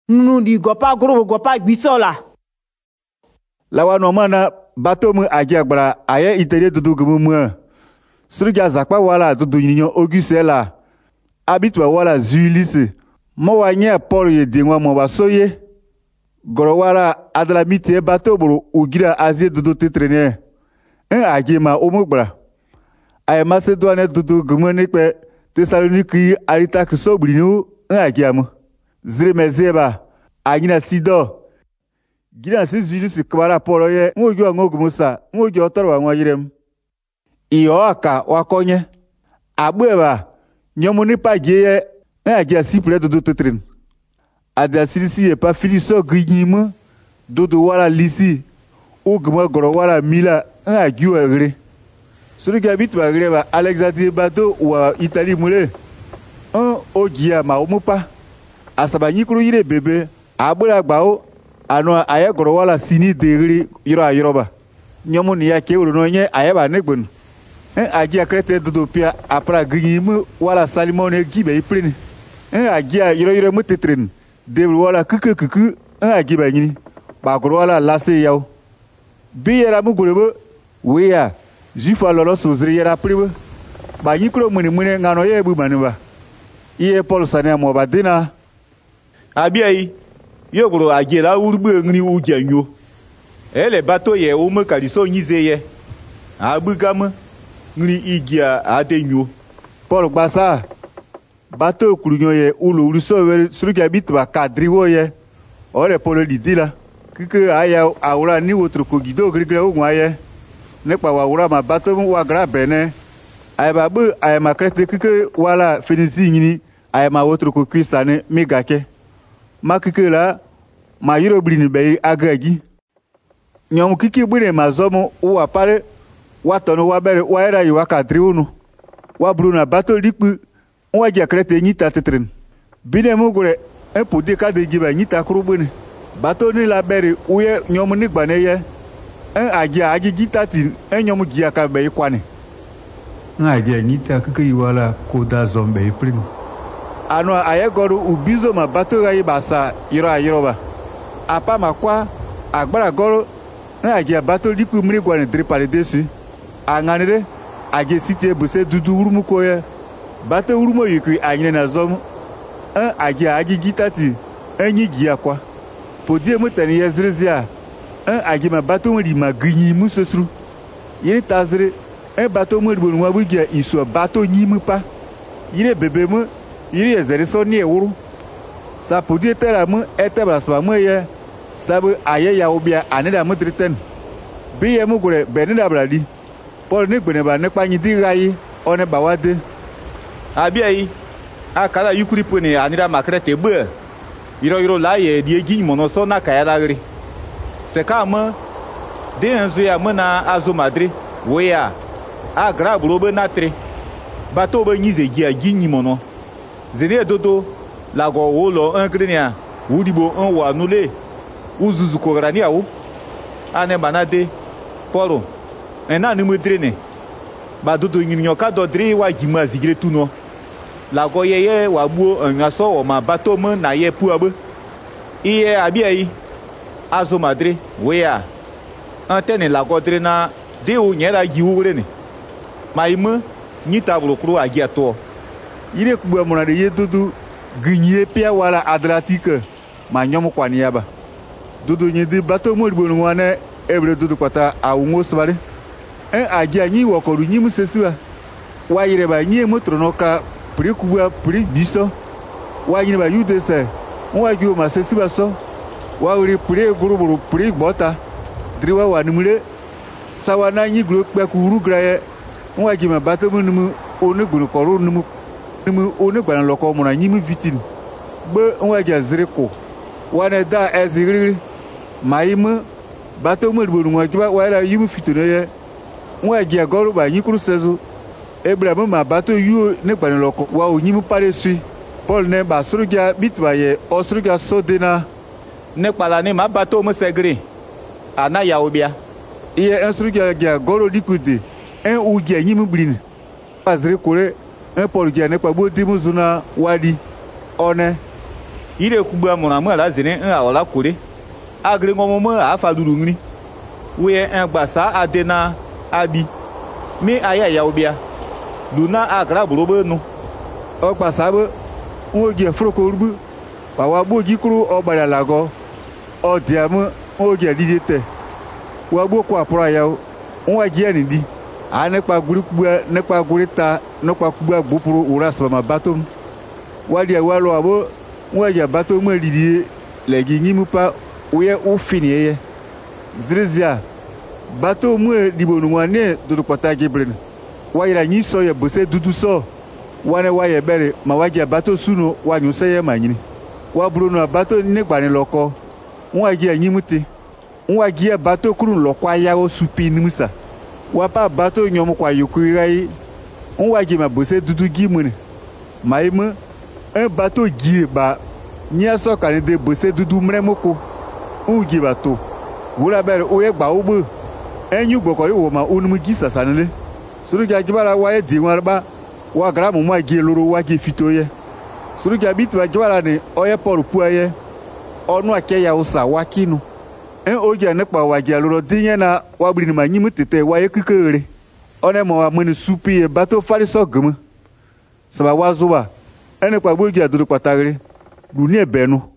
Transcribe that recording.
Nous dit gopa gros gopa bisola. La wa no mana bateau mu ajagbara aye itede dudu gumu. Surga zakpa wala dudu nyinyo Auguste la. Abitwa wala Julius. Mo wa nya Paul ye dingwa mo wa soye. Goro wala adlamite bateau buru ugira azie dudu titrene. Agima omugbara. Aye Macédoine dudu gumu ne pe Thessaloniki arita kusobrinu agiamu. Ziremezeba agina sido. Gina si Julius kwara Paul ye ngojo ngogumusa ngojo torwa nwayirem. Iyo aka wakonye. Abueba nyomu nipa geye agia sipre dudu titrin. Adia sirisi ye pa filiso gnyim dudu wala lisi. Uguma goro wala mila agiu agre. Surga bitwa greba Alexandre Bado wa Italie mule. Ogia ma omupa. Asaba nyikuru yire bebe abura gbao ano aye goro wala sini degri yiro ayiroba. Nyomu ni ya ke uruno nye ayeba negbun. Agia krete dudu pia apra gnyim wala salimone gibe iprin. Agia yiro mutitrin. Debru wala kuku agiba nyini. Ba goro wala lase yaw. Biyera mugurebo weya Jufa lolo sozri yera pribe. Ba nyikro muni ngano ye bu manuba. Iye Paul sane mo badina. Abiai yo gro agela urbu ngni ujanyo. Ele bato ye o me kaliso nyizeye. Abugam ngni igia adenyo. Paul gbasa bato kurunyo ye ulu uruso wer suruga bitwa kadriwo ye. Ore Paul lidila. Kike aya awura ni wotro kogido grigre ogun aye. Nekpa wawura ma bato wa gra bene. Ayba bu ayma krete kike wala fenisi nyini ayma wotro ko kwisane megake. Makike la ma yiro blini be agagi. Nyom kike bune mazomo wa pare watono wa bere wa era yiwa kadri unu. Wa bruna bato likpu wa ja krete nyita tetren. Bine mugure epode ka de giba nyita kurubune. Bato ni la bere uye nyom ni gbaneye. Agia agigitati nyom gia ka be kwane. Agia nyita kike yiwala koda zombe primo. Ano aye goru ubizo ma bato ga ibasa yiro ayiroba. Apa makwa agbara goru agia bato lipu mri gwane dripale desu. Anganire agia site buse dudu urumu koye. Bato urumo yikwi anyine na zomu. Agia agigitati enyi gia kwa. Podie mutani yezrizia. Agima bato mwri maginyi musosru. Yiri tazire bato mwri bonwa bugia iso bato nyimu pa. Yiri bebe mu yiri ezeri so ni ewuru. Sa podie tera mu etebra swa mu ye. Sabu aye ya obia aneda mu driten. Biye mu gure benida bradi. Paul ni gbene ba nekpa nyi dirayi one bawade. Abiai akala yukuri pone anida makrete be. Yiro la ye die ginyi so na kayala gri. Sekama de enzo ya mana azo madre weya a grabro be natre bato be nyize gia ginyi mono zene dodo la go wolo engrenia wudibo en wa nule uzuzu ko grania wo ane banade poro ena ni mudrene ba dodo nyinyo ka do dre wa gima zigre tuno la go yeye wa buo engaso o ma bato me na ye pu abe iye abiai azo madre weya antene la godre na de o nyera giwure ne maime nyita brokro agia to Yire kubwa mona de yedudu ginye pia wala Atlantique ma nyom kwani yaba dudu nyidi bato mo libonu wane ebre dudu kwata awungo sware agia nyi wokoru nyi musesiwa wa yire ba nyi motro no ka pri kubwa pri biso wa yire ba yudese wa giwo masesiwa so wa uri pri guruburu pri gbota driwa wa numure sawana nyi gro pe kuru graye wa gima bato mu numu onugburu koru numu onugban loko mu na nyi mu vitin gbe wa ga ziriko wa ne da ezigiri maimu bato mu libonu wa giba wa la yimu fitune ye wa ga goru ba nyi kuru sezu Abraham ma bato yu ne gban loko wa onyi mu pare sui Paul ne ba surugia bitwa ye osurugia sodena ne kpala ne ma bato mu segre ana ya obia iye instrugia ga goro dikude en ugia nyimu blin azri kore en Paul ga ne kpagbo dimuzuna wadi one ire kubua mona me la zene en aola kore agre ngomo me afa dudu ngri we en gbasa adena abi mi aya ya obia luna agra burobe nu o gbasa be wo je froko rubu ba wa boji kuru o bara lago o diamu o je didete wa bo ko apura ya won je ni di a nípa guri kubua nípa guri ta nípa kubua gbopuro ura sama batom wa dia wa lo abo won je batom ridie legi nyimu pa oye o fini ye zrizia bato mu dibonu wane do pota gebren wa ira nyi so ye bose dudu so wane wa ye bere ma wa je bato suno wa nyu se ye manyini wa bruno bato ni gbani loko won je nyi muti won je bato kurun loko aya o supi ni musa wa pa bato nyom kwa yukurai won wa je ma bose dudu gimune maimu un bato gi ba nya so kan de bose dudu mremoko uji bato wura bere oye gba ogbo enyu gbokori wo ma onumu gi sasanile suruja jibara wa e di wọn ba wa gramu ma gi loro wa gi fitoye suruja bitu wa jibara ni oye paul puaye onu akeya usa wa kinu en oje nípa wa gi loro dinye na wa bri ni ma nyimu tete wa ye kekere one mo wa menu supi e bato fariso gumu saba wa zuwa ene pa bogi aduru patagre du ni ebenu